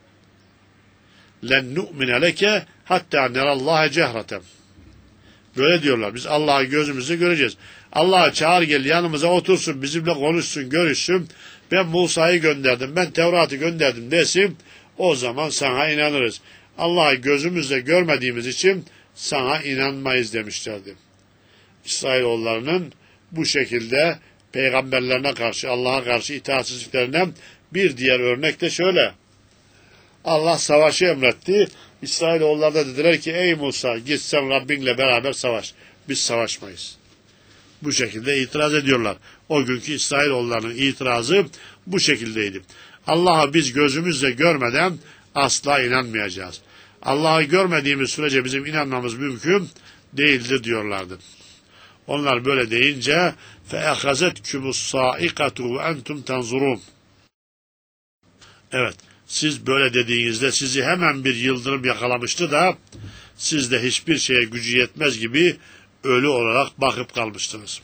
Len nu'mine leke hatta nerallâhe cehreten. Böyle diyorlar. Biz Allah'ı gözümüzle göreceğiz. Allah'ı çağır gel yanımıza otursun, bizimle konuşsun, görüşsün. Ben Musa'yı gönderdim, ben Tevrat'ı gönderdim desin. O zaman sana inanırız. Allah'ı gözümüzle görmediğimiz için sana inanmayız demişlerdi. İsrailoğullarının bu şekilde peygamberlerine karşı, Allah'a karşı itaatsizliklerinden bir diğer örnek de şöyle. Allah savaşı emretti. İsrailoğulları da dediler ki ey Musa git sen Rabbinle beraber savaş. Biz savaşmayız. Bu şekilde itiraz ediyorlar. O günkü İsrailoğullarının itirazı bu şekildeydi. Allah'ı biz gözümüzle görmeden asla inanmayacağız. Allah'ı görmediğimiz sürece bizim inanmamız mümkün değildir diyorlardı. Onlar böyle deyince فَاَخَزَتْكُمُ الصَّائِقَةُ وَاَنْتُمْ تَنْظُرُونَ. Evet, siz böyle dediğinizde sizi hemen bir yıldırım yakalamıştı da siz de hiçbir şeye gücü yetmez gibi ölü olarak bakıp kalmıştınız.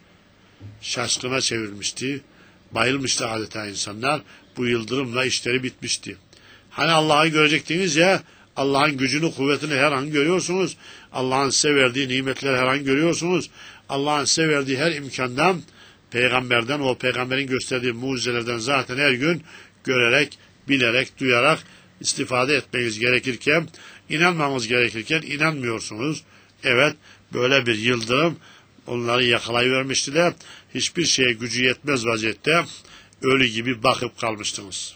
Şaşkına çevirmişti, bayılmıştı adeta insanlar. Bu yıldırımla işleri bitmişti. Hani Allah'ı görecektiniz ya, Allah'ın gücünü, kuvvetini her an görüyorsunuz. Allah'ın size verdiği nimetleri her an görüyorsunuz. Allah'ın size verdiği her imkandan, peygamberden, o peygamberin gösterdiği mucizelerden zaten her gün görerek, bilerek, duyarak istifade etmeniz gerekirken, inanmamız gerekirken inanmıyorsunuz. Evet, böyle bir yıldırım onları yakalayıvermişti de hiçbir şeye gücü yetmez vaziyette ölü gibi bakıp kalmıştınız.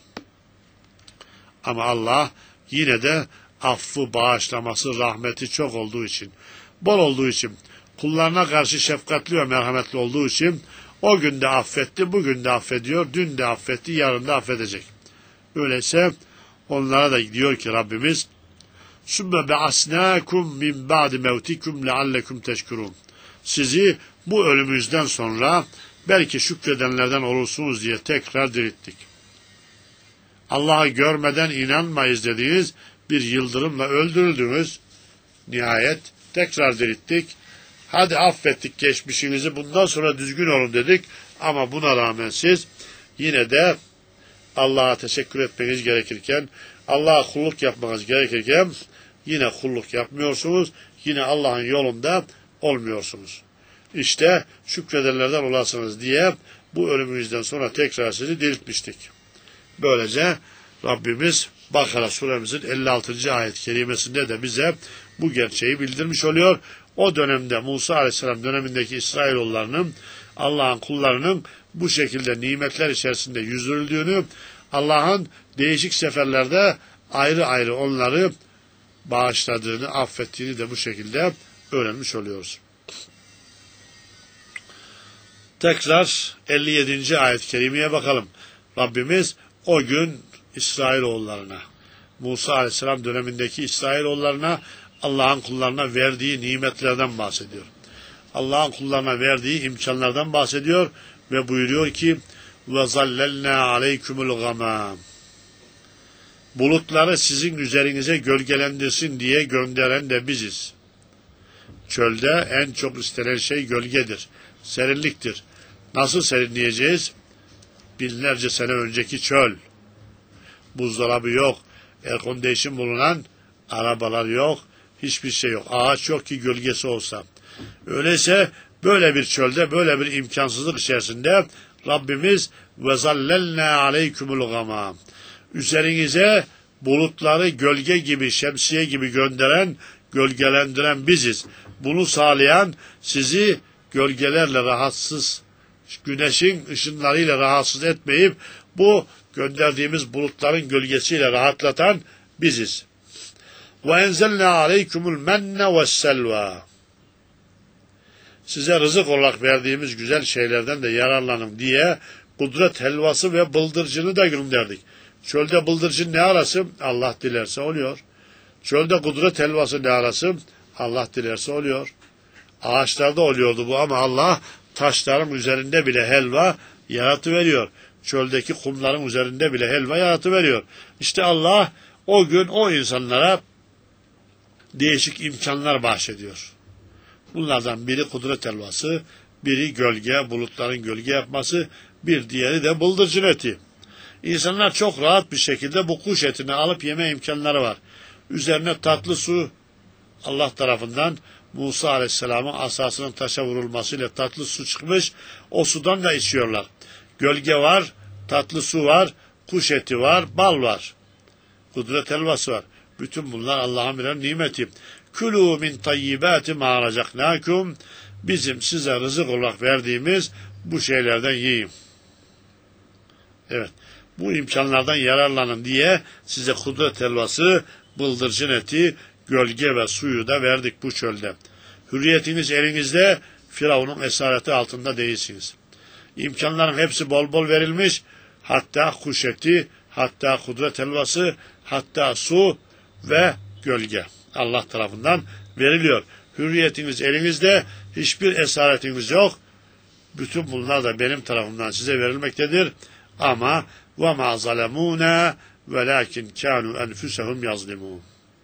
Ama Allah yine de affı, bağışlaması, rahmeti çok olduğu için, bol olduğu için, kullarına karşı şefkatli ve merhametli olduğu için o gün de affetti, bugün de affediyor, dün de affetti, yarın da affedecek. Öyleyse onlara da diyor ki Rabbimiz ثُمَّ بَعَسْنَاكُمْ مِنْ بَعْدِ مَوْتِكُمْ لَعَلَّكُمْ تَشْكُرُونَ. Sizi bu ölümünüzden sonra belki şükredenlerden olursunuz diye tekrar dirilttik. Allah'ı görmeden inanmayız dediğiniz bir yıldırımla öldürüldünüz. Nihayet tekrar dirilttik. Hadi affettik geçmişinizi, bundan sonra düzgün olun dedik. Ama buna rağmen siz yine de Allah'a teşekkür etmeniz gerekirken, Allah'a kulluk yapmanız gerekirken yine kulluk yapmıyorsunuz. Yine Allah'ın yolunda olmuyorsunuz. İşte şükredenlerden olasınız diye bu ölümünüzden sonra tekrar sizi diriltmiştik. Böylece Rabbimiz Bakara suremizin 56. ayet-i kerimesinde de bize bu gerçeği bildirmiş oluyor. O dönemde Musa aleyhisselam dönemindeki İsrailoğullarının Allah'ın kullarının bu şekilde nimetler içerisinde yüzdürüldüğünü, Allah'ın değişik seferlerde ayrı ayrı onları bağışladığını, affettiğini de bu şekilde öğrenmiş oluyoruz. Tekrar 57. ayet-i kerimeye bakalım. Rabbimiz o gün İsrailoğullarına, Musa aleyhisselam dönemindeki İsrailoğullarına, Allah'ın kullarına verdiği nimetlerden bahsediyor. Allah'ın kullarına verdiği imkanlardan bahsediyor ve buyuruyor ki وَظَلَّلْنَا عَلَيْكُمُ الْغَمَامِ. Bulutları sizin üzerinize gölgelendirsin diye gönderen de biziz. Çölde en çok istenen şey gölgedir, serinliktir. Nasıl serinleyeceğiz? Binlerce sene önceki çöl. Buzdolabı yok, aircondition bulunan arabalar yok, hiçbir şey yok. Ağaç yok ki gölgesi olsa. Öyleyse böyle bir çölde, böyle bir imkansızlık içerisinde Rabbimiz وَزَلَّلْنَا عَلَيْكُمُ الْغَمَامِ. Üzerinize bulutları gölge gibi, şemsiye gibi gönderen, gölgelendiren biziz. Bunu sağlayan, sizi gölgelerle rahatsız, güneşin ışınlarıyla rahatsız etmeyip bu gönderdiğimiz bulutların gölgesiyle rahatlatan biziz. وَاَنْزَلْنَا عَلَيْكُمُ الْمَنَّ وَالسَّلْوَى. Size rızık olarak verdiğimiz güzel şeylerden de yararlanın diye kudret helvası ve bıldırcını da gönderdik. Çölde bıldırcın ne arası? Allah dilerse oluyor. Çölde kudret helvası ne arası? Allah dilerse oluyor. Ağaçlarda oluyordu bu ama Allah taşların üzerinde bile helva yaratıveriyor. Çöldeki kumların üzerinde bile helva yaratıveriyor. İşte Allah o gün o insanlara değişik imkanlar bahşediyor. Bunlardan biri kudret helvası, biri gölge, bulutların gölge yapması, bir diğeri de bıldırcın eti. İnsanlar çok rahat bir şekilde bu kuş etini alıp yeme imkanları var. Üzerine tatlı su Allah tarafından Musa Aleyhisselam'ın asasının taşa vurulmasıyla tatlı su çıkmış, o sudan da içiyorlar. Gölge var, tatlı su var, kuş eti var, bal var. Kudret helvası var. Bütün bunlar Allah'ın birer nimeti. Külû min tayyibâti mâ razaknâkum bizim size rızık olarak verdiğimiz bu şeylerden yiyin. Evet, bu imkanlardan yararlanın diye size kudret helvası, bıldırcın eti, gölge ve suyu da verdik bu çölde. Hürriyetiniz elinizde, Firavun'un esareti altında değilsiniz. İmkanların hepsi bol bol verilmiş, hatta kuş eti, hatta kudret helvası, hatta su ve gölge Allah tarafından veriliyor. Hürriyetiniz elinizde, hiçbir esaretiniz yok. Bütün bunlar da benim tarafımdan size verilmektedir. Ama وَمَا ظَلَمُونَ وَلَاكِنْ كَانُوا أَنْفُسَهُمْ يَظْلِمُونَ.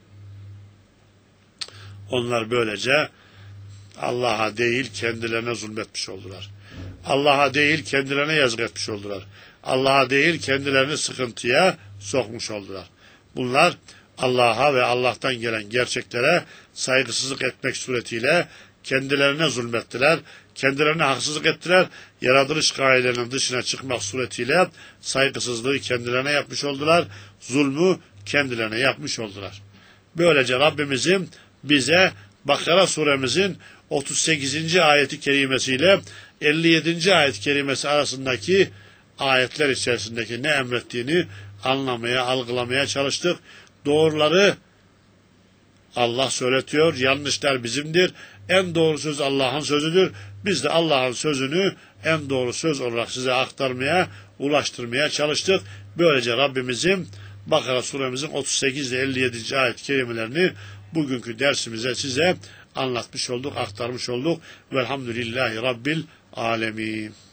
Onlar böylece Allah'a değil kendilerine zulmetmiş oldular. Allah'a değil kendilerine yazık etmiş oldular. Allah'a değil kendilerini sıkıntıya sokmuş oldular. Bunlar Allah'a ve Allah'tan gelen gerçeklere saygısızlık etmek suretiyle kendilerine zulmettiler, kendilerine haksızlık ettiler, yaratılış gaidelerinin dışına çıkmak suretiyle saygısızlığı kendilerine yapmış oldular, zulmü kendilerine yapmış oldular. Böylece Rabbimizin bize Bakara suremizin 38. ayeti kerimesiyle 57. ayet kerimesi arasındaki ayetler içerisindeki ne emrettiğini anlamaya, algılamaya çalıştık. Doğruları Allah söyletiyor, yanlışlar bizimdir. En doğru söz Allah'ın sözüdür. Biz de Allah'ın sözünü en doğru söz olarak size aktarmaya, ulaştırmaya çalıştık. Böylece Rabbimizin Bakara suremizin 38 ile 57. ayet kelimelerini bugünkü dersimize size anlatmış olduk, aktarmış olduk. Velhamdülillahi Rabbil alemin.